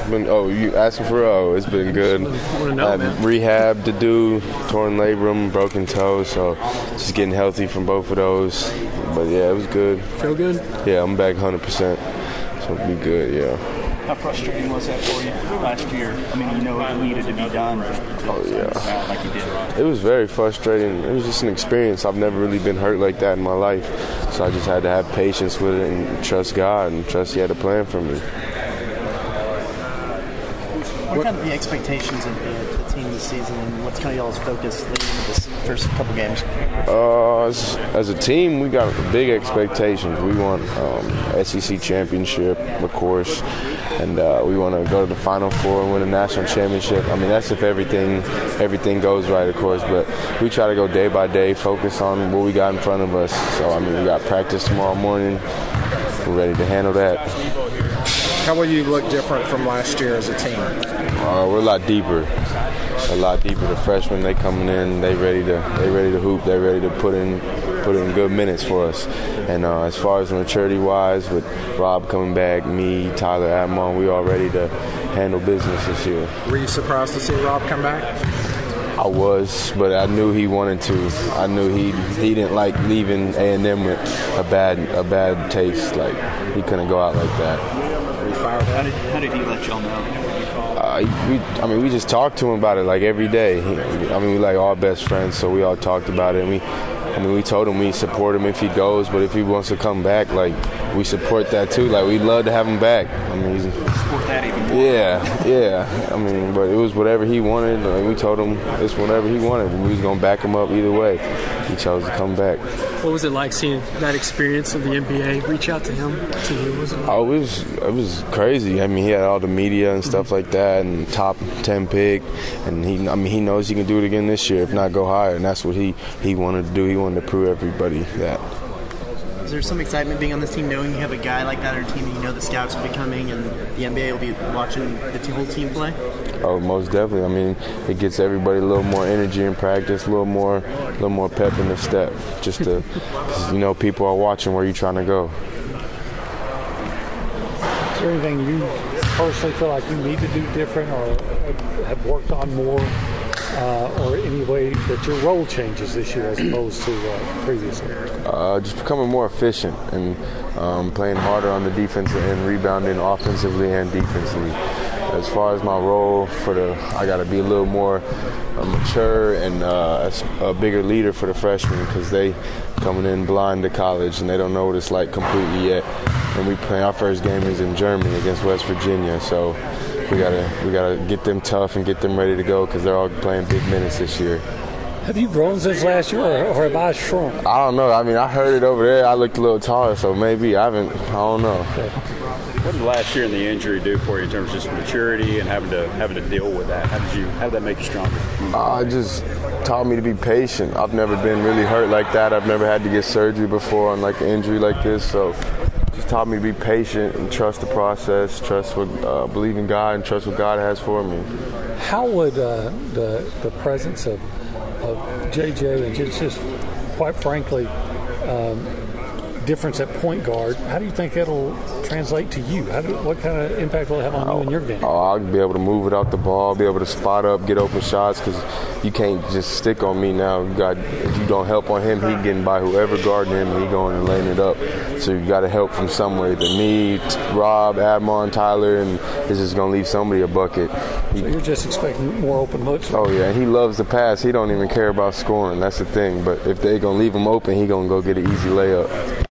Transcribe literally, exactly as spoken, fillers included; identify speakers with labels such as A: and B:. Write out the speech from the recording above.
A: Been, oh, you asking for oh, it's been good.
B: Know,
A: uh, rehab to do, torn labrum, broken toe, so just getting healthy from both of those. But yeah, it was good.
B: Feel good?
A: Yeah, I'm back one hundred percent, so it'll be good. Yeah.
C: How frustrating was that for you last year? I mean, you know it needed to be done.
A: Oh yeah.
C: Like you did.
A: It was very frustrating. It was just an experience. I've never really been hurt like that in my life, so I just had to have patience with it and trust God and trust He had a plan for me.
D: What are kind of the expectations of the, the team this season, and what's kind of y'all's focus leading into this first couple games?
A: Uh, as, as a team, we got big expectations. We want um, S E C championship, of course, and uh, we want to go to the Final Four and win a national championship. I mean, that's if everything everything goes right, of course. But we try to go day by day, focus on what we got in front of us. So I mean, we got practice tomorrow morning. We're ready to handle that.
E: How will you look different from last year as a team?
A: Uh, we're a lot deeper, a lot deeper. The freshmen, they coming in, they ready to, they ready to hoop, they ready to put in, put in good minutes for us. And uh, as far as maturity-wise, with Rob coming back, me, Tyler, Admon, we all ready to handle business this year.
E: Were you surprised to see Rob come back?
A: I was, but I knew he wanted to. I knew he he didn't like leaving A and M with a bad a bad taste. Like he couldn't go out like that.
C: How did, how did he let y'all know?
A: Uh, we, I mean, we just talked to him about it like every day. He, I mean, we like all best friends, so we all talked about it. And we, I mean, we told him we support him if he goes, but if he wants to come back, like we support that too. Like we'd love to have him back. I mean, he's,
C: support that even more.
A: Yeah, yeah. I mean, but it was whatever he wanted. Like, we told him it's whatever he wanted. We was gonna back him up either way. He chose to come back.
B: What was it like seeing that experience of the N B A reach out to him? To you, was it?
A: Oh, it was it was crazy. I mean, he had all the media and stuff like that, and top ten pick, and he I mean he knows he can do it again this year, if not go higher, and that's what he he wanted to do. He wanted to prove everybody that.
D: Is there some excitement being on this team, knowing you have a guy like that on your team, and you know the scouts will be coming, and the N B A will be watching the whole team play?
A: Oh, most definitely. I mean, it gets everybody a little more energy in practice, a little more, a little more pep in the step. Just to, cause, you know, people are watching where you're trying to go.
F: Is there anything you personally feel like you need to do different, or have worked on more, uh, or any way that your role changes this year as opposed to uh, previously?
A: Uh, just becoming more efficient and um, playing harder on the defensive end, rebounding offensively and defensively. As far as my role for the, I got to be a little more uh, mature and uh, a, a bigger leader for the freshmen, because they coming in blind to college and they don't know what it's like completely yet. And we play our first game is in Germany against West Virginia, so we gotta we gotta get them tough and get them ready to go, because they're all playing big minutes this year.
F: Have you grown since last year, or, or have I shrunk?
A: I don't know. I mean, I heard it over there. I looked a little taller, so maybe I haven't. I don't know.
F: Okay.
G: What did last year and the injury do for you in terms of just maturity and having to having to deal with that? How did you how did that make you stronger?
A: Uh, it just taught me to be patient. I've never been really hurt like that. I've never had to get surgery before on like an injury like this, so it just taught me to be patient and trust the process, trust what, uh, believe in God, and trust what God has for me.
F: How would uh, the the presence of of J J and just, just quite frankly, um, difference at point guard, how do you think it'll translate to you? How do, what kind of impact will it have on you and your game?
A: Oh, I'll be able to move without the ball, be able to spot up, get open shots, because you can't just stick on me now. You got, if you don't help on him, he getting by whoever guarding him, and he going and laying it up. So you got to help from somewhere. Either me, Rob, Admon, Tyler, and it's just going to leave somebody a bucket.
F: So you're just expecting more open looks?
A: Oh, yeah, and he loves to pass. He don't even care about scoring. That's the thing. But if they going to leave him open, he going to go get an easy layup.